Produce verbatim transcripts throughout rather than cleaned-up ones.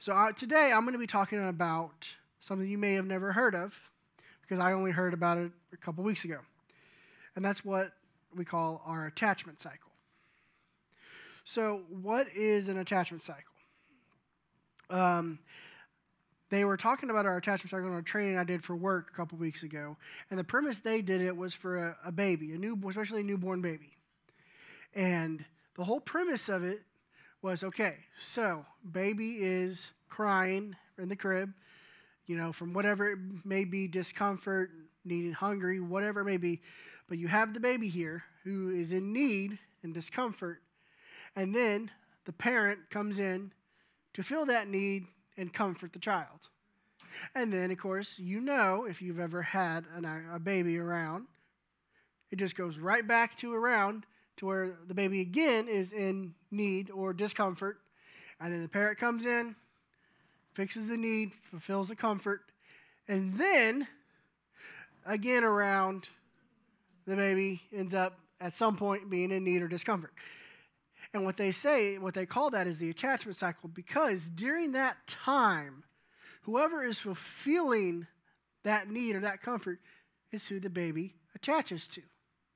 So uh, today I'm going to be talking about something you may have never heard of because I only heard about it a couple weeks ago. And that's what we call our attachment cycle. So what is an attachment cycle? Um, they were talking about our attachment cycle in a training I did for work a couple weeks ago. And the premise they did it was for a, a baby, a new, especially a newborn baby. And the whole premise of it was, okay, so baby is crying in the crib, you know, from whatever it may be, discomfort, needing hungry, whatever it may be. But you have the baby here who is in need and discomfort. And then the parent comes in to fill that need and comfort the child. And then, of course, you know, if you've ever had an, a baby around, it just goes right back to around to where the baby again is in need or discomfort. And then the parent comes in, fixes the need, fulfills the comfort, and then again around the baby ends up at some point being in need or discomfort. And what they say, what they call that is the attachment cycle, because during that time, whoever is fulfilling that need or that comfort is who the baby attaches to.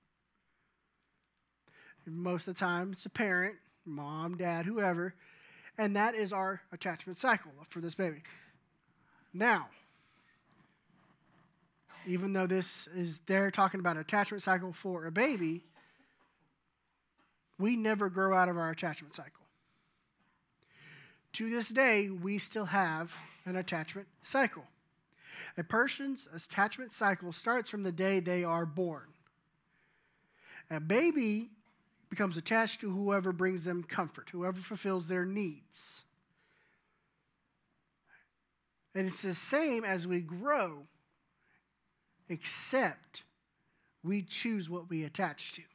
Most of the time, it's a parent, mom, dad, whoever, and that is our attachment cycle for this baby. Now, even though this is, they're talking about attachment cycle for a baby, we never grow out of our attachment cycle. To this day, we still have an attachment cycle. A person's attachment cycle starts from the day they are born. A baby becomes attached to whoever brings them comfort, whoever fulfills their needs. And it's the same as we grow, except we choose what we attach to.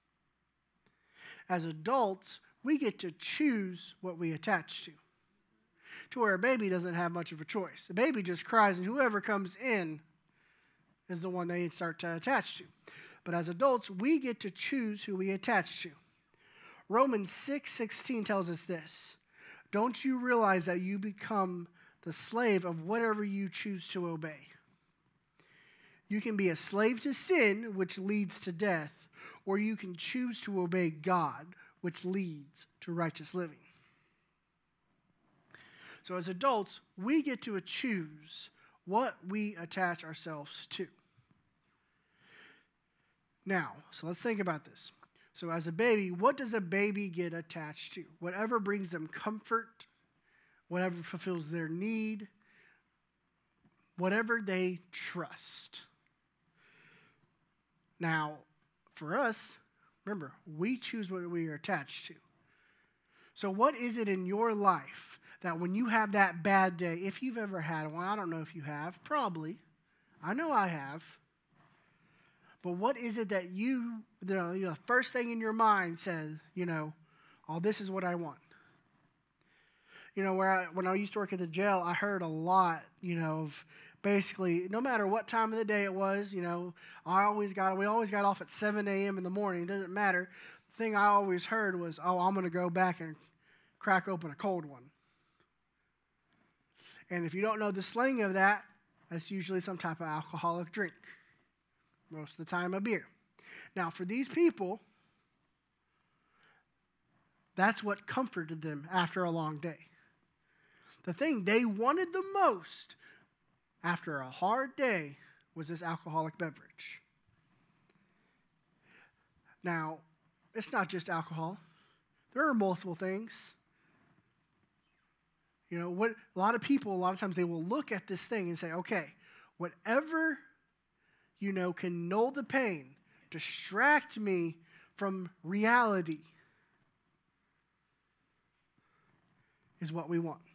As adults, we get to choose what we attach to, to where a baby doesn't have much of a choice. A baby just cries, and whoever comes in is the one they start to attach to. But as adults, we get to choose who we attach to. Romans six sixteen tells us this: don't you realize that you become the slave of whatever you choose to obey? You can be a slave to sin, which leads to death, or you can choose to obey God, which leads to righteous living. So as adults, we get to choose what we attach ourselves to. Now, so let's think about this. So as a baby, what does a baby get attached to? Whatever brings them comfort, whatever fulfills their need, whatever they trust. Now, for us, remember, we choose what we are attached to. So what is it in your life that when you have that bad day, if you've ever had one, I don't know if you have, probably. I know I have. But what is it that you, you know, the first thing in your mind says, you know, oh, this is what I want. You know, where I, when I used to work at the jail, I heard a lot, you know, of basically, no matter what time of the day it was, you know, I always got, we always got off at seven a.m. in the morning. It doesn't matter. The thing I always heard was, oh, I'm going to go back and crack open a cold one. And if you don't know the slang of that, that's usually some type of alcoholic drink. Most of the time, a beer. Now, for these people, that's what comforted them after a long day. The thing they wanted the most after a hard day was this alcoholic beverage. Now, it's not just alcohol. There are multiple things. You know, what a lot of people, a lot of times they will look at this thing and say, okay, whatever, you know, can null the pain, distract me from reality is what we want.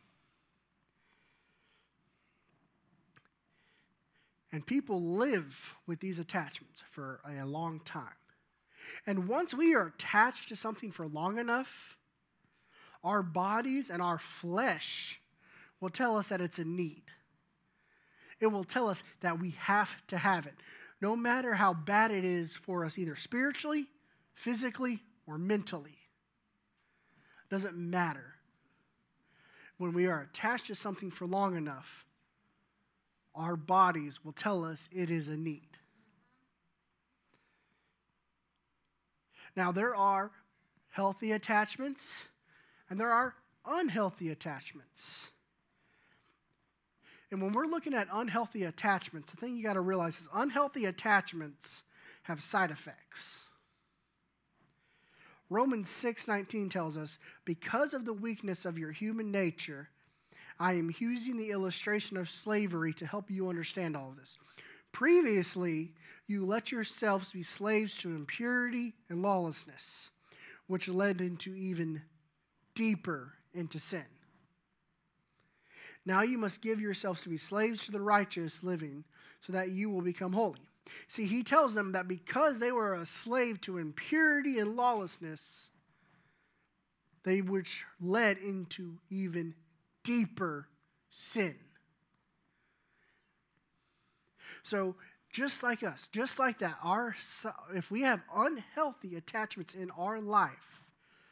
And people live with these attachments for a long time. And once we are attached to something for long enough, our bodies and our flesh will tell us that it's a need. It will tell us that we have to have it, no matter how bad it is for us, either spiritually, physically, or mentally. Doesn't matter. When we are attached to something for long enough, our bodies will tell us it is a need. Now, there are healthy attachments and there are unhealthy attachments. And when we're looking at unhealthy attachments, the thing you got to realize is unhealthy attachments have side effects. Romans six nineteen tells us, because of the weakness of your human nature, I am using the illustration of slavery to help you understand all of this. Previously, you let yourselves be slaves to impurity and lawlessness, which led into even deeper into sin. Now you must give yourselves to be slaves to the righteous living so that you will become holy. See, he tells them that because they were a slave to impurity and lawlessness, they which led into even deeper sin. So just like us, just like that, our if we have unhealthy attachments in our life,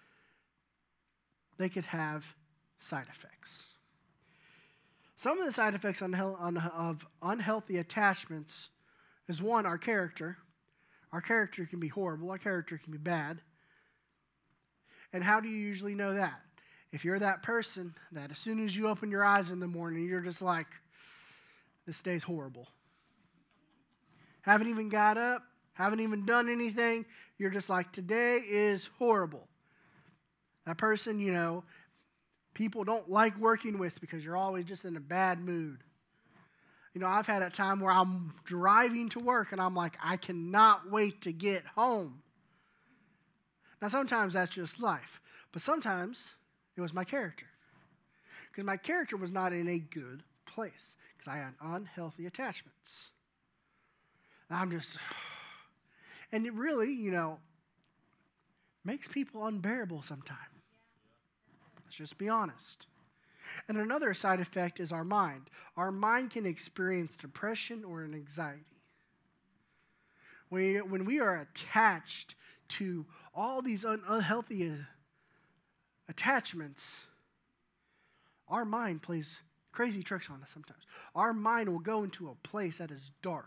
they could have side effects. Some of the side effects of unhealthy attachments is, one, our character. Our character can be horrible. Our character can be bad. And how do you usually know that? If you're that person that as soon as you open your eyes in the morning, you're just like, this day's horrible. Haven't even got up, haven't even done anything. You're just like, today is horrible. That person, you know, people don't like working with because you're always just in a bad mood. You know, I've had a time where I'm driving to work and I'm like, I cannot wait to get home. Now, sometimes that's just life. But sometimes it was my character. Because my character was not in a good place. Because I had unhealthy attachments. And I'm just, and it really, you know, makes people unbearable sometimes. Let's just be honest. And another side effect is our mind. Our mind can experience depression or an anxiety. When we, when we are attached to all these un- unhealthy uh, attachments, our mind plays crazy tricks on us sometimes. Our mind will go into a place that is dark.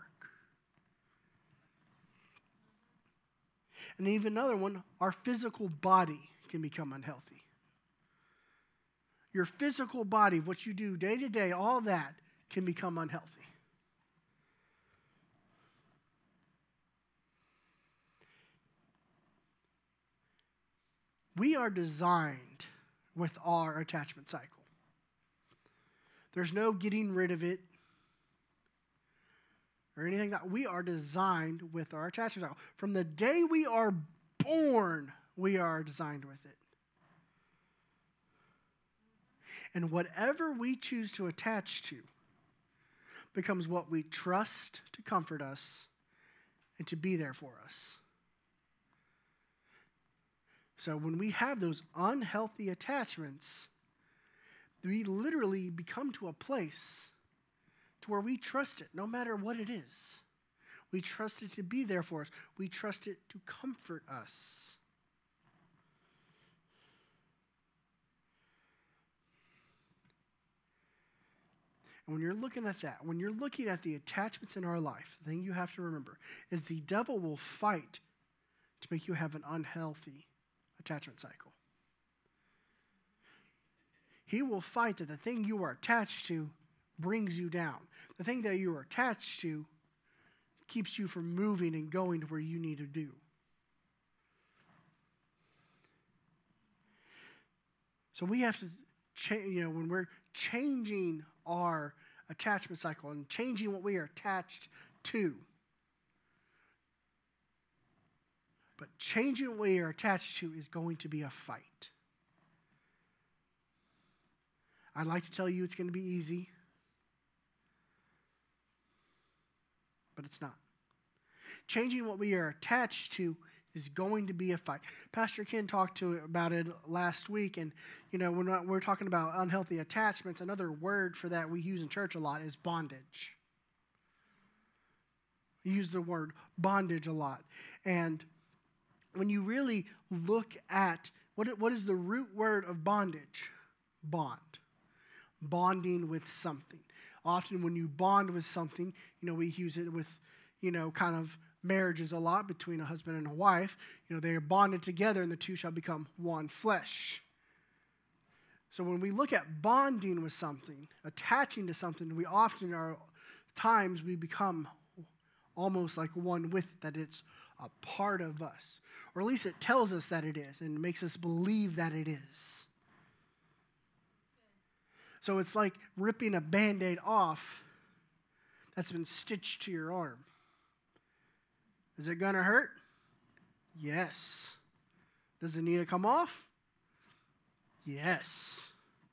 And even another one, our physical body can become unhealthy. Your physical body, what you do day to day, all that can become unhealthy. We are designed with our attachment cycle. There's no getting rid of it or anything that we are designed with our attachment cycle. From the day we are born, we are designed with it. And whatever we choose to attach to becomes what we trust to comfort us and to be there for us. So when we have those unhealthy attachments, we literally become to a place to where we trust it, no matter what it is. We trust it to be there for us. We trust it to comfort us. And when you're looking at that, when you're looking at the attachments in our life, the thing you have to remember is the devil will fight to make you have an unhealthy attachment cycle. He will fight that the thing you are attached to brings you down. The thing that you are attached to keeps you from moving and going to where you need to do. So we have to change, you know, when we're changing our attachment cycle and changing what we are attached to. But changing what we are attached to is going to be a fight. I'd like to tell you it's going to be easy, but it's not. Changing what we are attached to is going to be a fight. Pastor Ken talked to about it last week, and you know, when we're talking about unhealthy attachments, another word for that we use in church a lot is bondage. We use the word bondage a lot. And when you really look at what what is the root word of bondage? Bond. bonding with something. Often when you bond with something, you know, we use it with, you know, kind of marriages a lot between a husband and a wife. You know, they are bonded together and the two shall become one flesh. So when we look at bonding with something, attaching to something, we often are, times we become almost like one with it, that it's a part of us. Or at least it tells us that it is and makes us believe that it is. So it's like ripping a Band-Aid off that's been stitched to your arm. Is it going to hurt? Yes. Does it need to come off? Yes.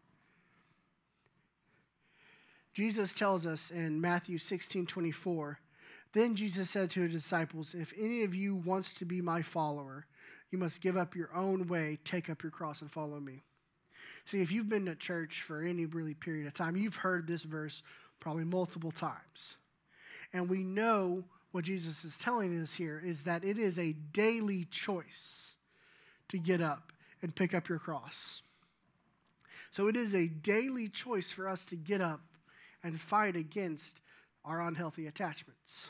Jesus tells us in Matthew sixteen twenty-four, then Jesus said to his disciples, if any of you wants to be my follower, you must give up your own way, take up your cross, and follow me. See, if you've been to church for any really period of time, you've heard this verse probably multiple times. And we know what Jesus is telling us here is that it is a daily choice to get up and pick up your cross. So it is a daily choice for us to get up and fight against our unhealthy attachments.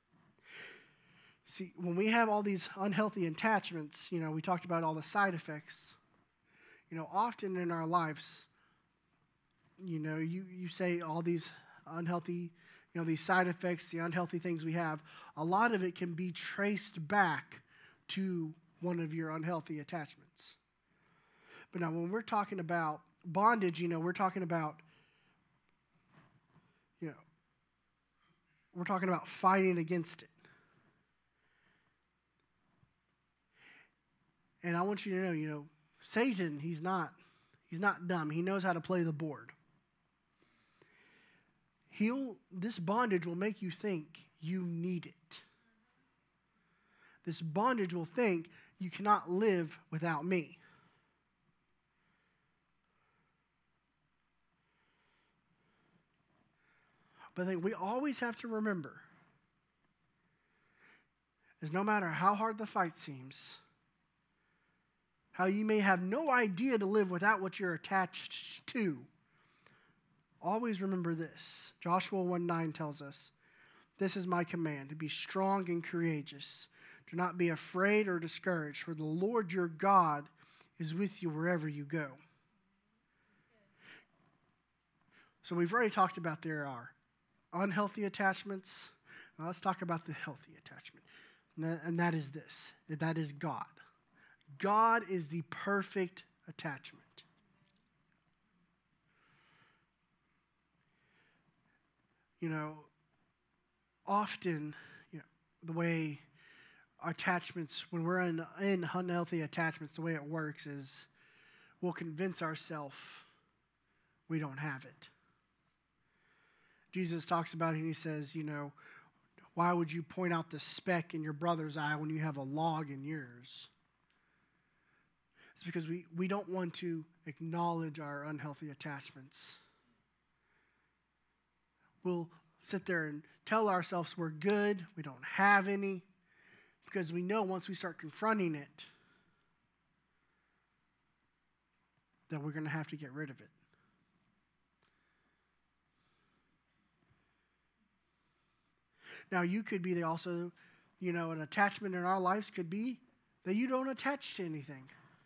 See, when we have all these unhealthy attachments, you know, we talked about all the side effects. You know, often in our lives, you know, you, you say all these unhealthy, you know, these side effects, the unhealthy things we have, a lot of it can be traced back to one of your unhealthy attachments. But now when we're talking about bondage, you know, we're talking about, you know, we're talking about fighting against it. And I want you to know, you know, Satan, he's not, he's not dumb. He knows how to play the board. He'll, this bondage will make you think you need it. This bondage will think you cannot live without me. But I think we always have to remember is no matter how hard the fight seems, how you may have no idea to live without what you're attached to, always remember this. Joshua one nine tells us, this is my command, to be strong and courageous. Do not be afraid or discouraged, for the Lord your God is with you wherever you go. So we've already talked about there are unhealthy attachments. Now let's talk about the healthy attachment. And that, and that is this. That is God. God is the perfect attachment. You know, often, you know, the way attachments, when we're in, in unhealthy attachments, the way it works is we'll convince ourselves we don't have it. Jesus talks about it and he says, you know, why would you point out the speck in your brother's eye when you have a log in yours? It's because we, we don't want to acknowledge our unhealthy attachments. We'll sit there and tell ourselves we're good, we don't have any, because we know once we start confronting it, that we're going to have to get rid of it. Now, you could be the also, you know, an attachment in our lives could be that you don't attach to anything.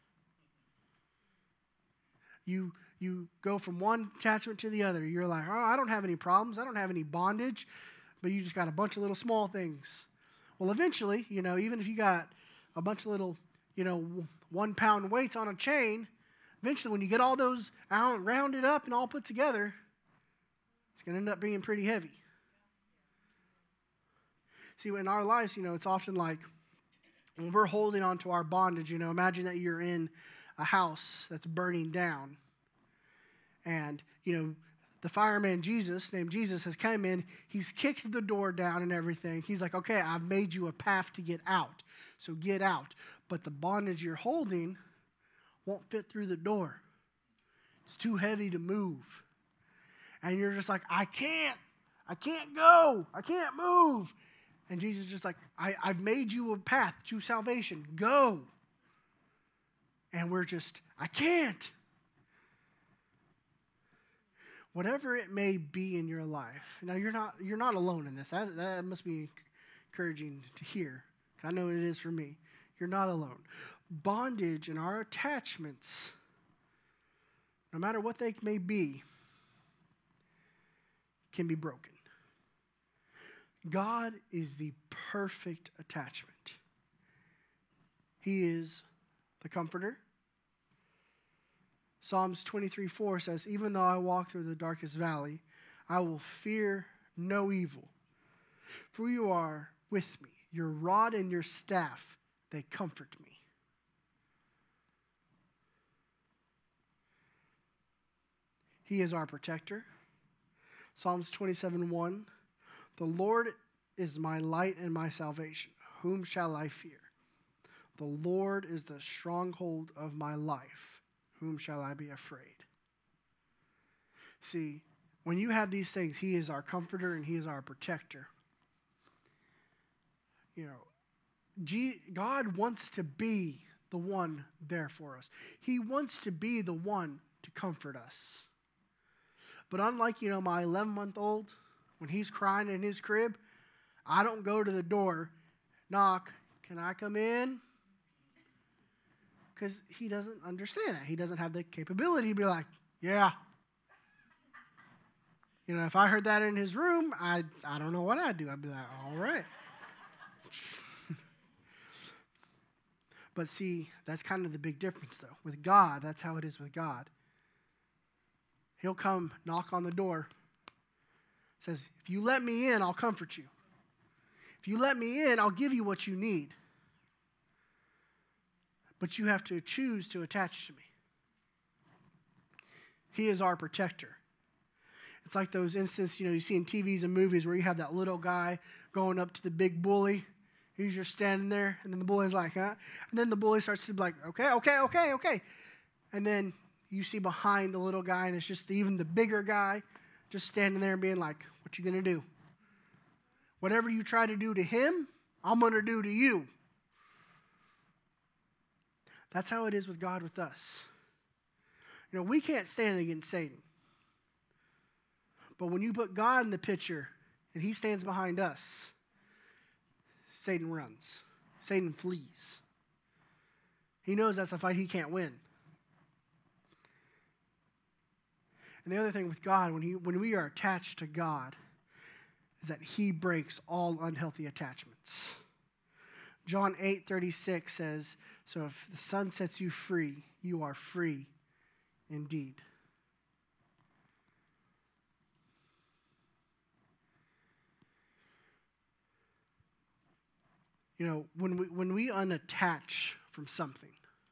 You you go from one attachment to the other. You're like, oh, I don't have any problems. I don't have any bondage. But you just got a bunch of little small things. Well, eventually, you know, even if you got a bunch of little, you know, one-pound weights on a chain, eventually when you get all those out, rounded up and all put together, it's going to end up being pretty heavy. See, in our lives, you know, it's often like when we're holding on to our bondage, you know, imagine that you're in a house that's burning down. And, you know, the fireman Jesus, named Jesus, has come in. He's kicked the door down and everything. He's like, okay, I've made you a path to get out. So get out. But the bondage you're holding won't fit through the door. It's too heavy to move. And you're just like, I can't. I can't go. I can't move. And Jesus is just like, I, I've made you a path to salvation. Go. And we're just, I can't. whatever it may be in your life. Now, you're not you're not alone in this. That, that must be encouraging to hear. I know it is for me. You're not alone. Bondage and our attachments, no matter what they may be, can be broken. God is the perfect attachment. He is the comforter. Psalms twenty-three four says, even though I walk through the darkest valley, I will fear no evil. For you are with me. Your rod and your staff, they comfort me. He is our protector. Psalms twenty-seven one, the Lord is my light and my salvation. Whom shall I fear? The Lord is the stronghold of my life. Whom shall I be afraid? See, when you have these things, He is our comforter and He is our protector. You know, G- God wants to be the one there for us. He wants to be the one to comfort us. But unlike, you know, my eleven-month-old, when he's crying in his crib, I don't go to the door, knock, can I come in? Because he doesn't understand that. He doesn't have the capability to be like, yeah. You know, if I heard that in his room, I I don't know what I'd do. I'd be like, all right. But see, that's kind of the big difference, though. With God, that's how it is with God. He'll come knock on the door. Says, if you let me in, I'll comfort you. If you let me in, I'll give you what you need. But you have to choose to attach to me. He is our protector. It's like those instances, you know, you see in T Vs and movies where you have that little guy going up to the big bully. He's just standing there, and then the bully's like, huh? And then the bully starts to be like, okay, okay, okay, okay. And then you see behind the little guy, and it's just even the bigger guy just standing there and being like, what you going to do? Whatever you try to do to him, I'm going to do to you. That's how it is with God with us. You know, we can't stand against Satan. But when you put God in the picture and He stands behind us, Satan runs. Satan flees. He knows that's a fight he can't win. And the other thing with God, when, he, when we are attached to God, is that He breaks all unhealthy attachments. John eight thirty-six says, so if the Son sets you free, you are free indeed. You know, when we when we unattach from something,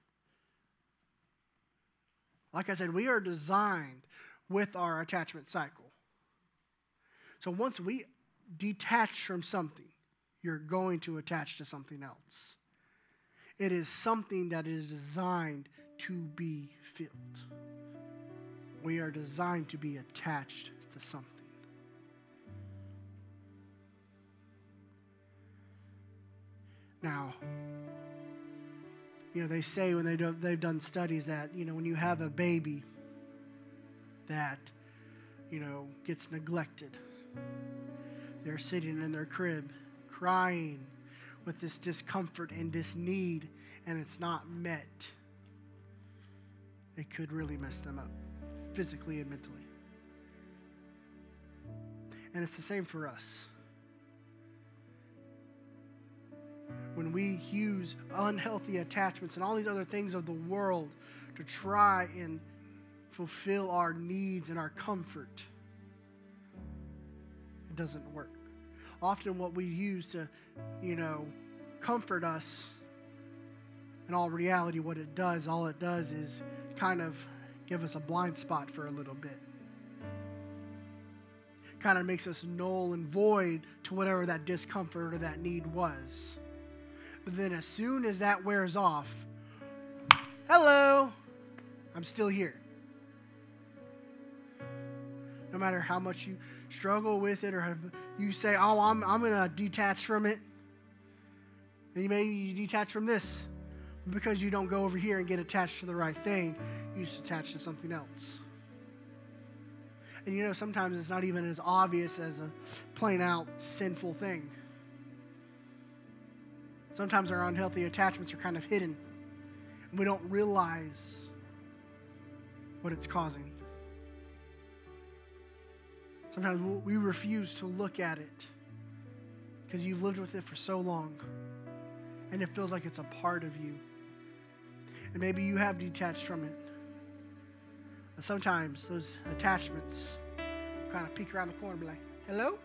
like I said, we are designed with our attachment cycle. So once we detach from something, you're going to attach to something else. It is something that is designed to be filled. We are designed to be attached to something. Now, you know, they say when they do, they've done studies that, you know, when you have a baby that, you know, gets neglected, they're sitting in their crib crying with this discomfort and this need, and it's not met, it could really mess them up, physically and mentally. And it's the same for us. When we use unhealthy attachments and all these other things of the world to try and fulfill our needs and our comfort, it doesn't work. Often what we use to, you know, comfort us, in all reality, what it does, all it does is kind of give us a blind spot for a little bit. Kind of makes us null and void to whatever that discomfort or that need was. But then as soon as that wears off, hello, I'm still here. No matter how much you struggle with it, or have, you say, oh, I'm I'm going to detach from it. And maybe you detach from this. Because you don't go over here and get attached to the right thing, you just attach to something else. And you know, sometimes it's not even as obvious as a plain out sinful thing. Sometimes our unhealthy attachments are kind of hidden, and we don't realize what it's causing. Sometimes we refuse to look at it because you've lived with it for so long, and it feels like it's a part of you. And maybe you have detached from it. But sometimes those attachments kind of peek around the corner and be like, hello?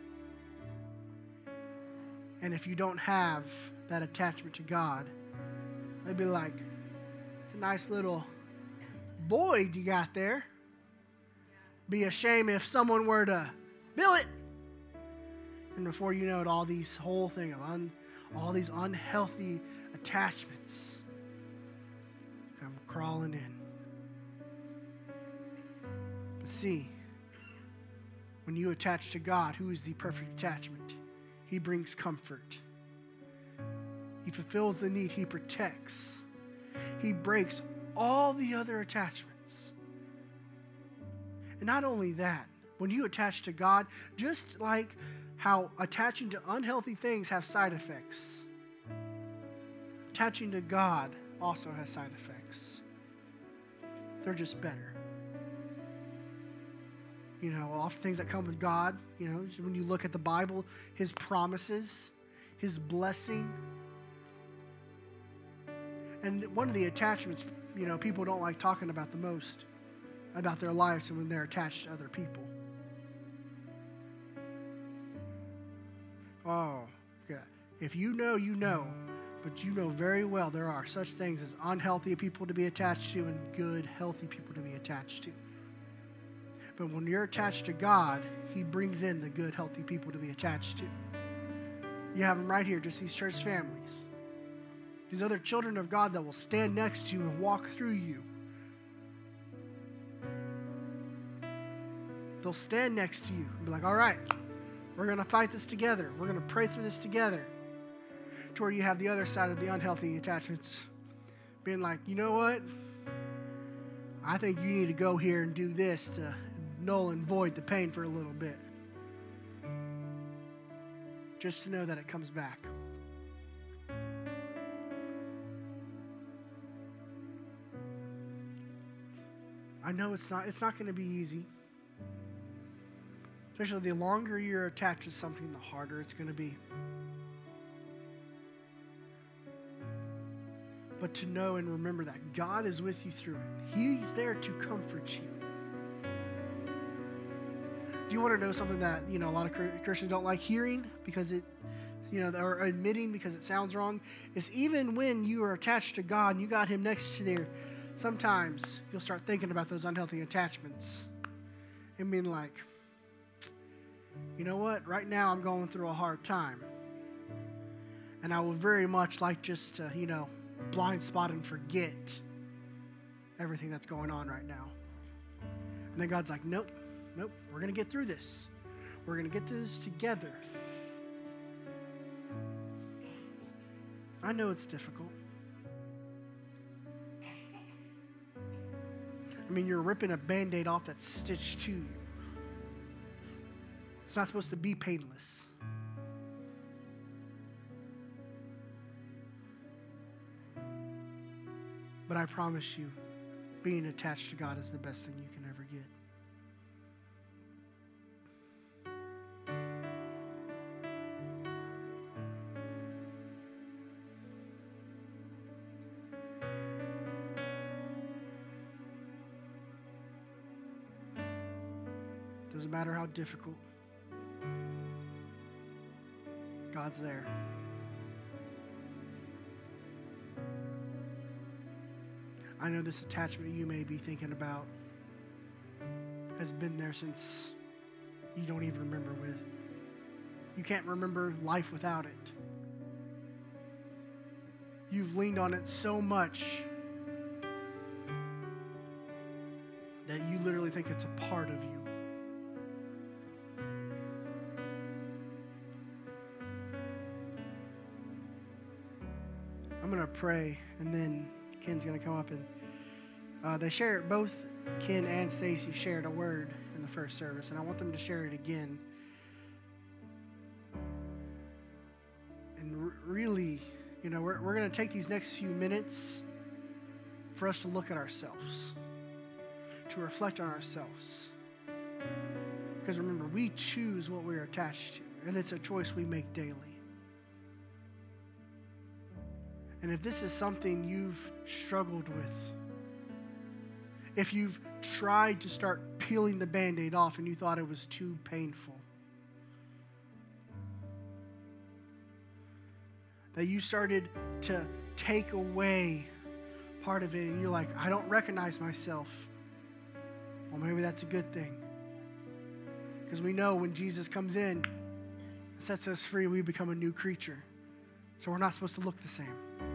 And if you don't have that attachment to God, they'd be like, it's a nice little void you got there. Be a shame if someone were to fill it. And before you know it, all these whole thing of un, all these unhealthy attachments come crawling in. But see, when you attach to God, who is the perfect attachment, He brings comfort. He fulfills the need. He protects. He breaks all the other attachments. And not only that, when you attach to God, just like how attaching to unhealthy things have side effects, attaching to God also has side effects. They're just better. You know, all things that come with God, you know, when you look at the Bible, His promises, His blessing. And one of the attachments, you know, people don't like talking about the most about their lives when they're attached to other people. Oh, yeah. If you know, you know. But you know very well there are such things as unhealthy people to be attached to and good, healthy people to be attached to. But when you're attached to God, He brings in the good, healthy people to be attached to. You have them right here, just these church families. These other children of God that will stand next to you and walk through you. They'll stand next to you and be like, all right, we're going to fight this together. We're going to pray through this together. To where you have the other side of the unhealthy attachments being like, you know what? I think you need to go here and do this to null and void the pain for a little bit. Just to know that it comes back. I know it's not it's not going to be easy. Especially the longer you're attached to something, the harder it's going to be. But to know and remember that God is with you through it. He's there to comfort you. Do you want to know something that, you know, a lot of Christians don't like hearing because it, you know, or admitting because it sounds wrong? It's even when you are attached to God and you got Him next to there, sometimes you'll start thinking about those unhealthy attachments and being like, you know what? Right now I'm going through a hard time. And I would very much like just to, you know, blind spot and forget everything that's going on right now. And then God's like, nope, nope, we're going to get through this. We're going to get through this together. I know it's difficult. I mean, you're ripping a Band-Aid off that's stitched to you. It's not supposed to be painless. But I promise you, being attached to God is the best thing you can ever get. Doesn't matter how difficult, God's there. I know this attachment you may be thinking about has been there since you don't even remember with. You can't remember life without it. You've leaned on it so much that you literally think it's a part of you. I'm going to pray, and then Ken's going to come up and uh, they shared, both Ken and Stacy shared a word in the first service, and I want them to share it again. And r- really, you know, we're, we're going to take these next few minutes for us to look at ourselves, to reflect on ourselves. Because remember, we choose what we're attached to, and it's a choice we make daily. And if this is something you've struggled with, if you've tried to start peeling the Band-Aid off and you thought it was too painful, that you started to take away part of it and you're like, I don't recognize myself. Well, maybe that's a good thing. Because we know when Jesus comes in, sets us free, we become a new creature. So we're not supposed to look the same.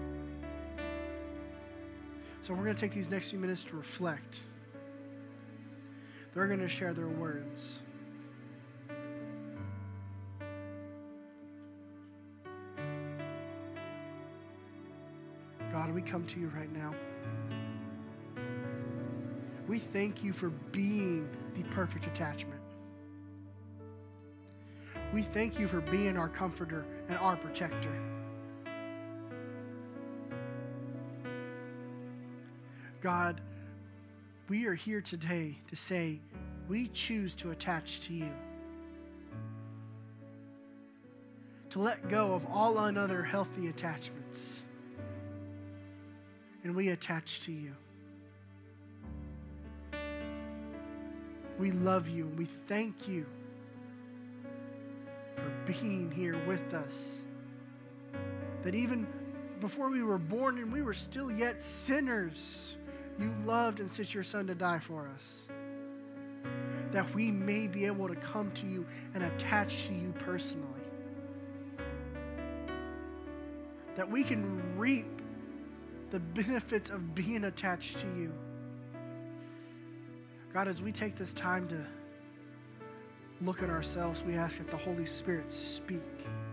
So we're going to take these next few minutes to reflect. They're going to share their words. God, we come to you right now. We thank you for being the perfect attachment. We thank you for being our comforter and our protector. God, we are here today to say we choose to attach to you. To let go of all other healthy attachments. And we attach to you. We love you and we thank you for being here with us. That even before we were born and we were still yet sinners, you loved and sent your Son to die for us. That we may be able to come to you and attach to you personally. That we can reap the benefits of being attached to you. God, as we take this time to look at ourselves, we ask that the Holy Spirit speak.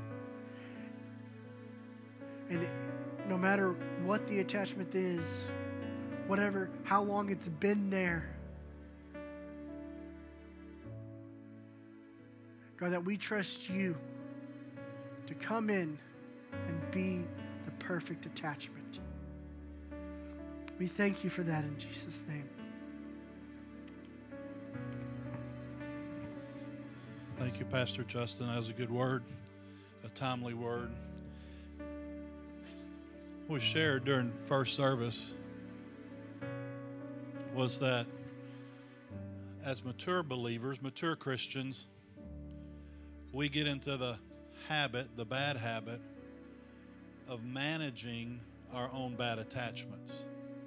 And no matter what the attachment is, whatever, how long it's been there, God, that we trust you to come in and be the perfect attachment. We thank you for that in Jesus' name. Thank you, Pastor Justin. That was a good word, a timely word. What we shared during first service was that as mature believers, mature Christians, we get into the habit, the bad habit, of managing our own bad attachments.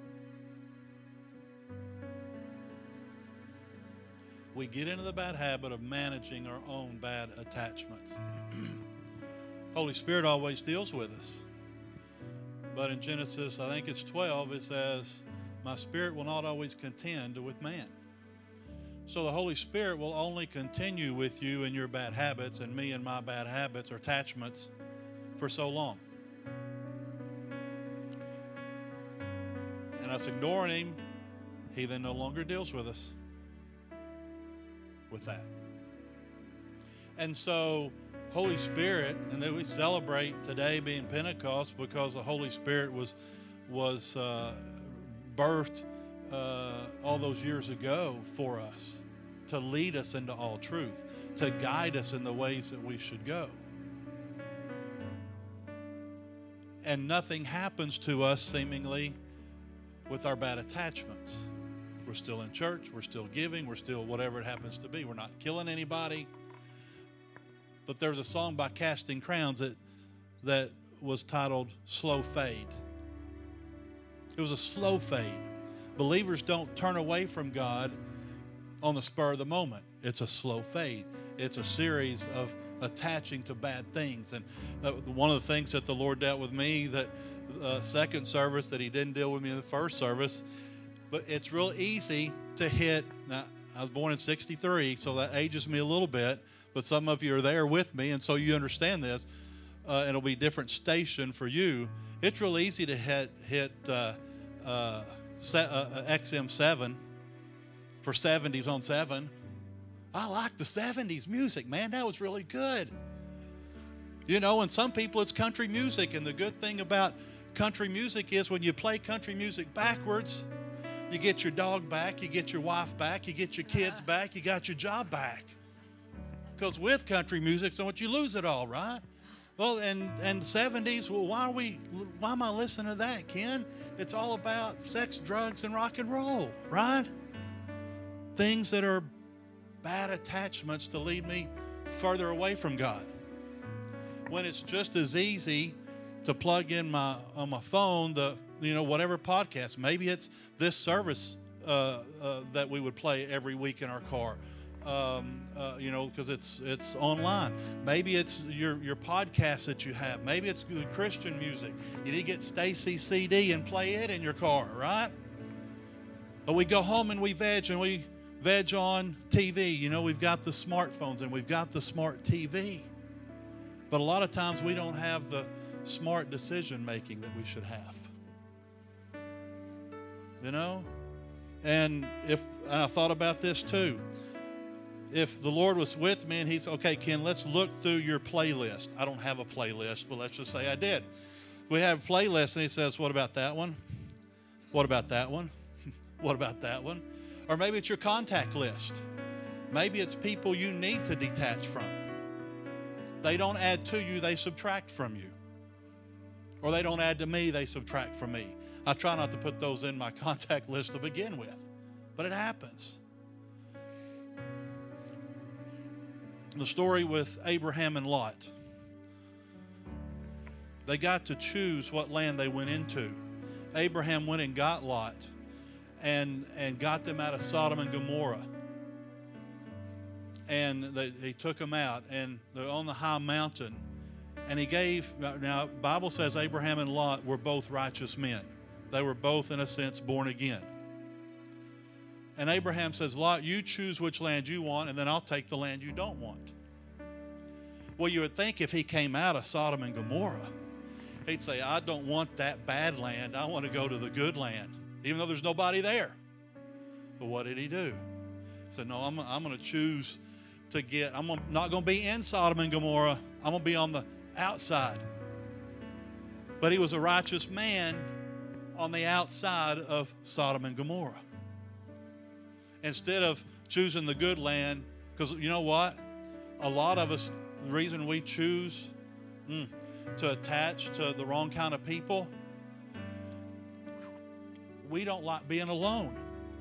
We get into the bad habit of managing our own bad attachments. Holy Spirit always deals with us. But in Genesis, I think it's twelve, it says, my spirit will not always contend with man. So the Holy Spirit will only continue with you in your bad habits and me and my bad habits or attachments for so long. And us ignoring him, he then no longer deals with us with that. And so Holy Spirit, and then we celebrate today being Pentecost because the Holy Spirit was was uh, birthed uh, all those years ago for us to lead us into all truth, to guide us in the ways that we should go. And nothing happens to us seemingly with our bad attachments. We're still in church, we're still giving, we're still whatever it happens to be. We're not killing anybody. But there's a song by Casting Crowns that that was titled Slow Fade. It was a slow fade. Believers don't turn away from God on the spur of the moment. It's a slow fade. It's a series of attaching to bad things. And uh, one of the things that the Lord dealt with me that uh, second service that he didn't deal with me in the first service, but it's real easy to hit. Now, I was born in sixty-three, so that ages me a little bit. But some of you are there with me, and so you understand this. Uh, it'll be a different station for you. It's real easy to hit hit uh, uh, se- uh, X M seven for seventies on seven I like the seventies music, man. That was really good. You know, and some people it's country music. And the good thing about country music is when you play country music backwards, you get your dog back, you get your wife back, you get your kids back, you got your job back. Because with country music, so you lose it all, right? Well, and and seventies, well, why are we? Why am I listening to that, Ken? It's all about sex, drugs, and rock and roll, right? Things that are bad attachments to lead me further away from God. When it's just as easy to plug in my on my phone the you know whatever podcast. Maybe it's this service uh, uh, that we would play every week in our car. Um, uh, you know, because it's it's online. Maybe it's your your podcast that you have. Maybe it's good Christian music. You need to get Stacy's C D and play it in your car, right? But we go home and we veg and we veg on T V. You know, we've got the smartphones and we've got the smart T V. But a lot of times we don't have the smart decision making that we should have. You know, and if and I thought about this too. If the Lord was with me and he's, okay, Ken, let's look through your playlist. I don't have a playlist, but let's just say I did. We have a playlist, and he says, what about that one? What about that one? What about that one? Or maybe it's your contact list. Maybe it's people you need to detach from. They don't add to you, they subtract from you. Or they don't add to me, they subtract from me. I try not to put those in my contact list to begin with, but it happens. The story with Abraham and Lot. They got to choose what land they went into. Abraham went and got Lot and, and got them out of Sodom and Gomorrah. And they, he took them out, and they're on the high mountain. And he gave, now the Bible says Abraham and Lot were both righteous men. They were both, in a sense, born again. And Abraham says, Lot, you choose which land you want, and then I'll take the land you don't want. Well, you would think if he came out of Sodom and Gomorrah, he'd say, I don't want that bad land. I want to go to the good land, even though there's nobody there. But what did he do? He said, no, I'm, I'm going to choose to get, I'm not going to be in Sodom and Gomorrah. I'm going to be on the outside. But he was a righteous man on the outside of Sodom and Gomorrah. Instead of choosing the good land, because you know what? A lot of us, the reason we choose mm, to attach to the wrong kind of people, we don't like being alone.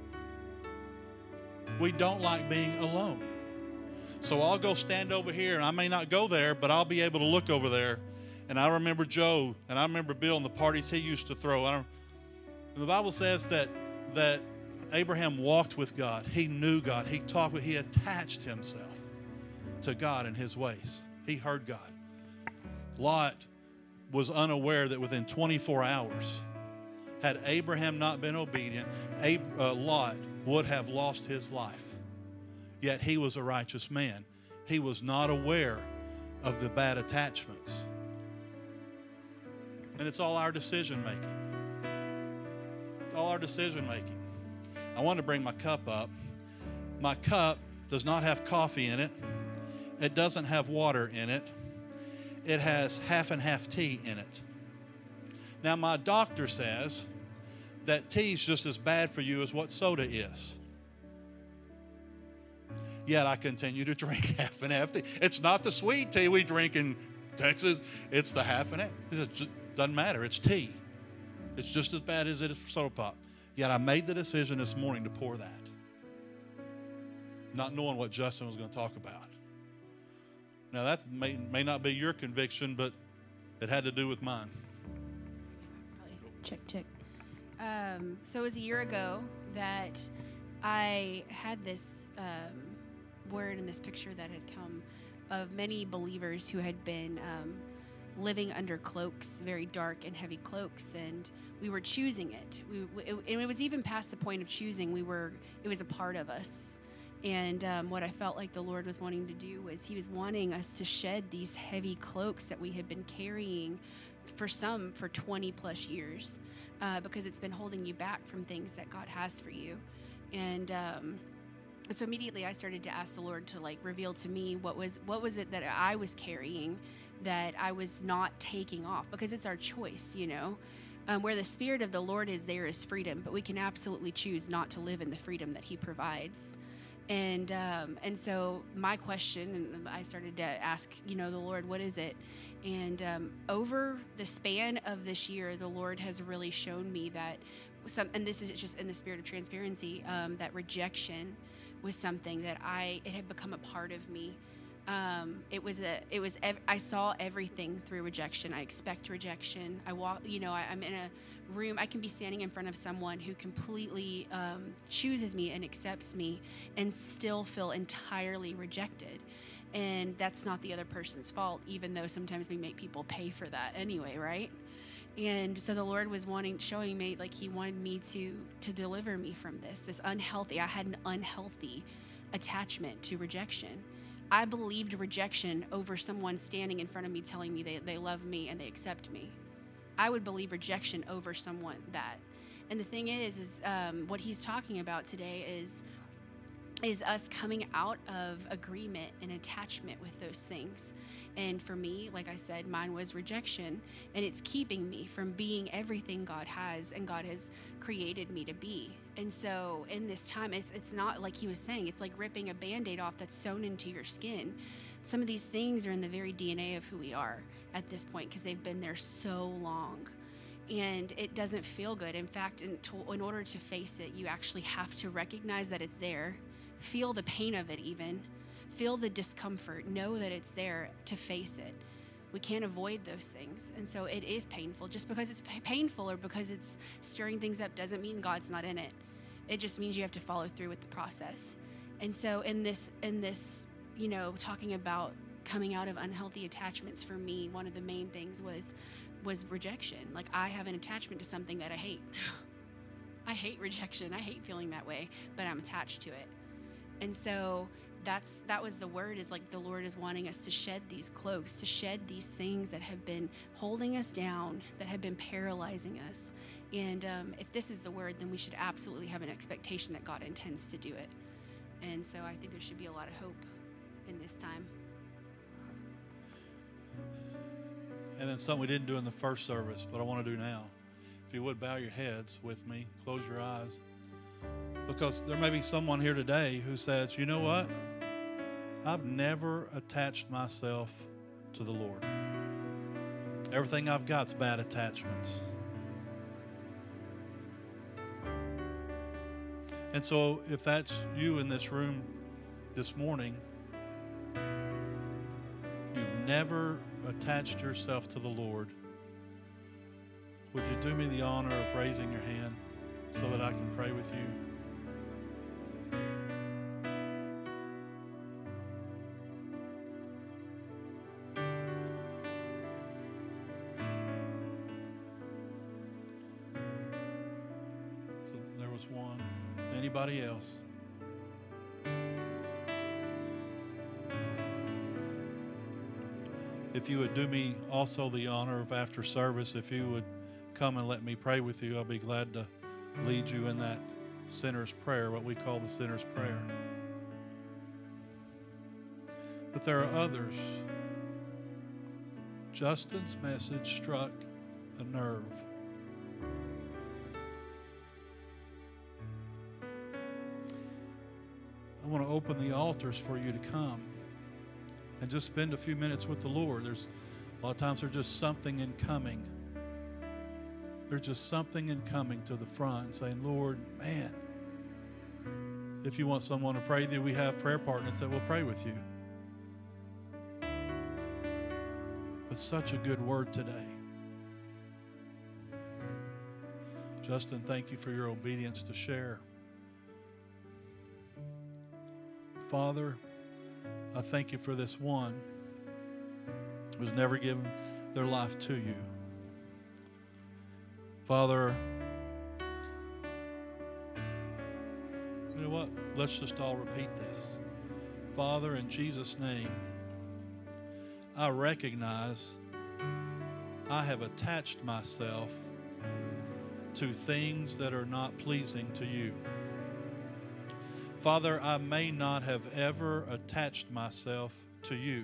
We don't like being alone. So I'll go stand over here, and I may not go there, but I'll be able to look over there. And I remember Joe, and I remember Bill and the parties he used to throw. I don't, the Bible says that that Abraham walked with God. He knew God. He talked with, he attached himself to God and his ways. He heard God. Lot was unaware that within twenty-four hours, had Abraham not been obedient, Ab- uh, Lot would have lost his life. Yet he was a righteous man. He was not aware of the bad attachments. And it's all our decision making. All our decision making. I want to bring my cup up. My cup does not have coffee in it. It doesn't have water in it. It has half and half tea in it. Now, my doctor says that tea is just as bad for you as what soda is. Yet I continue to drink half and half tea. It's not the sweet tea we drink in Texas. It's the half and half. It doesn't matter. It's tea. It's just as bad as it is for soda pop. Yet I made the decision this morning to pour that, not knowing what Justin was going to talk about. Now, that may, may not be your conviction, but it had to do with mine. Check, check. Um, so it was a year ago that I had this um, word and this picture that had come of many believers who had been um, living under cloaks, very dark and heavy cloaks, and we were choosing it. We, it. And it was even past the point of choosing. We were. It was a part of us. And um, what I felt like the Lord was wanting to do was he was wanting us to shed these heavy cloaks that we had been carrying for some for twenty plus years uh, because it's been holding you back from things that God has for you. And um, so immediately I started to ask the Lord to like reveal to me what was what was it that I was carrying that I was not taking off, because it's our choice, you know. Um, where the Spirit of the Lord is, there is freedom, but we can absolutely choose not to live in the freedom that He provides. And um, and so my question, and I started to ask, you know, the Lord, what is it? And um, over the span of this year, the Lord has really shown me that some, and this is just in the spirit of transparency, um, that rejection was something that I, it had become a part of me. Um, it was a, it was, ev- I saw everything through rejection. I expect rejection. I walk, you know, I, I'm in a room, I can be standing in front of someone who completely um, chooses me and accepts me and still feel entirely rejected. And that's not the other person's fault, even though sometimes we make people pay for that anyway, right? And so the Lord was wanting, showing me, like He wanted me to, to deliver me from this, this unhealthy, I had an unhealthy attachment to rejection. I believed rejection over someone standing in front of me telling me they, they love me and they accept me. I would believe rejection over someone that. And the thing is, is um, what He's talking about today is, is us coming out of agreement and attachment with those things. And for me, like I said, mine was rejection, and it's keeping me from being everything God has and God has created me to be. And so in this time, it's it's not like He was saying, it's like ripping a Band-Aid off that's sewn into your skin. Some of these things are in the very D N A of who we are at this point, because they've been there so long. And it doesn't feel good. In fact, in, to, in order to face it, you actually have to recognize that it's there, feel the pain of it even, feel the discomfort, know that it's there to face it. We can't avoid those things. And so it is painful. Just because it's painful or because it's stirring things up doesn't mean God's not in it. It just means you have to follow through with the process. And so in this, in this, you know, talking about coming out of unhealthy attachments, for me, one of the main things was, was rejection. Like, I have an attachment to something that I hate. I hate rejection. I hate feeling that way, but I'm attached to it. And so that's that was the word, is like the Lord is wanting us to shed these cloaks, to shed these things that have been holding us down, that have been paralyzing us. And um, if this is the word, then we should absolutely have an expectation that God intends to do it. And so I think there should be a lot of hope in this time. And then something we didn't do in the first service, but I want to do now. If you would bow your heads with me, close your eyes. Because there may be someone here today who says, you know what? I've never attached myself to the Lord. Everything I've got's bad attachments. And so if that's you in this room this morning, you've never attached yourself to the Lord, would you do me the honor of raising your hand so that I can pray with you? So there was one. Anybody else? If you would do me also the honor of, after service, if you would come and let me pray with you, I'll be glad to lead you in that sinner's prayer, what we call the sinner's prayer. But there are others. Justin's message struck a nerve. I want to open the altars for you to come and just spend a few minutes with the Lord. There's a lot of times there's just something in coming. There's just something in coming to the front, saying, Lord, man, if you want someone to pray with you, we have prayer partners that will pray with you. But such a good word today. Justin, thank you for your obedience to share. Father, I thank you for this one who's never given their life to you. Father, you know what? Let's just all repeat this. Father, in Jesus' name, I recognize I have attached myself to things that are not pleasing to you. Father, I may not have ever attached myself to you.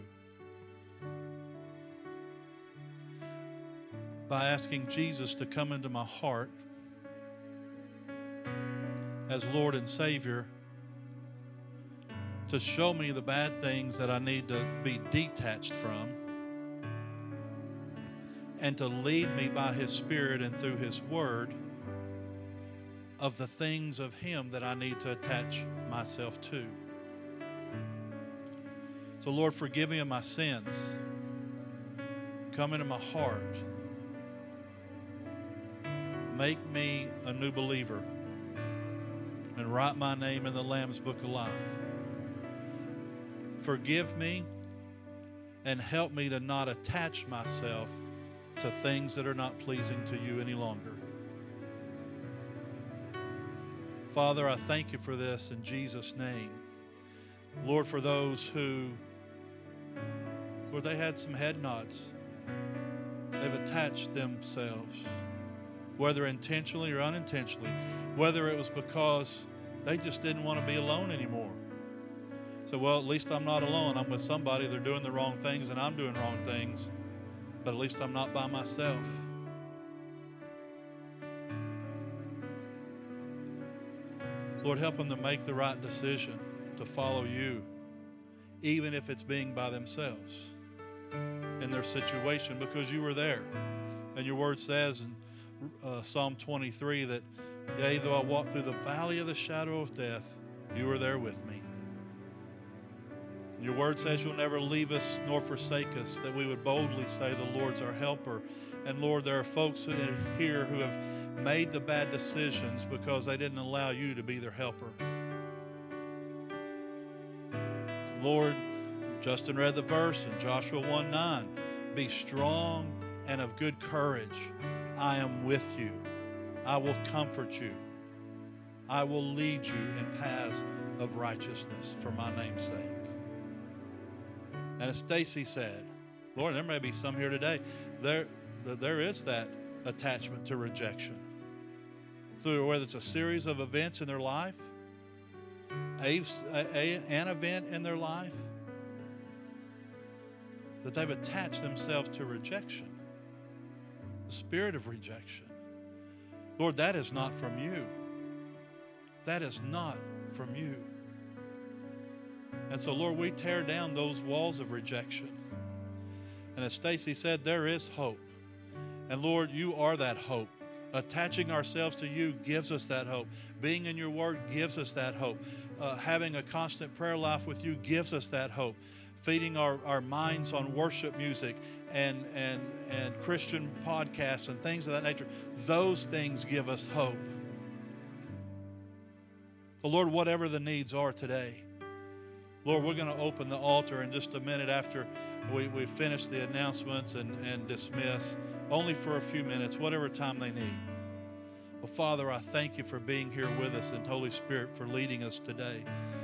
By asking Jesus to come into my heart as Lord and Savior, to show me the bad things that I need to be detached from, and to lead me by His Spirit and through His Word of the things of Him that I need to attach myself to. So, Lord, forgive me of my sins. Come into my heart. Make me a new believer and write my name in the Lamb's Book of Life. Forgive me and help me to not attach myself to things that are not pleasing to you any longer. Father, I thank you for this in Jesus' name. Lord, for those who, Lord, they had some head nods. They've attached themselves, whether intentionally or unintentionally, whether it was because they just didn't want to be alone anymore. So, well, at least I'm not alone. I'm with somebody. They're doing the wrong things and I'm doing wrong things, but at least I'm not by myself. Lord, help them to make the right decision to follow you, even if it's being by themselves in their situation, because you were there. And your word says in uh, Psalm twenty-three that, yea, though I walk through the valley of the shadow of death, you are there with me. Your word says you'll never leave us nor forsake us, that we would boldly say the Lord's our helper. And Lord, there are folks who, here who have made the bad decisions because they didn't allow you to be their helper. Lord, Justin read the verse in Joshua one nine. Be strong and of good courage. I am with you. I will comfort you. I will lead you in paths of righteousness for my name's sake. And as Stacy said, Lord, there may be some here today, there, there is that attachment to rejection. Through whether it's a series of events in their life, a, a, an event in their life, that they've attached themselves to rejection, the spirit of rejection. Lord, that is not from you. That is not from you. And so, Lord, we tear down those walls of rejection. And as Stacy said, there is hope. And Lord, you are that hope. Attaching ourselves to you gives us that hope. Being in your word gives us that hope. Uh, having a constant prayer life with you gives us that hope. Feeding our, our minds on worship music and, and, and Christian podcasts and things of that nature, those things give us hope. So Lord, whatever the needs are today, Lord, we're going to open the altar in just a minute after we, we finish the announcements and, and dismiss, only for a few minutes, whatever time they need. Well, Father, I thank you for being here with us and Holy Spirit for leading us today.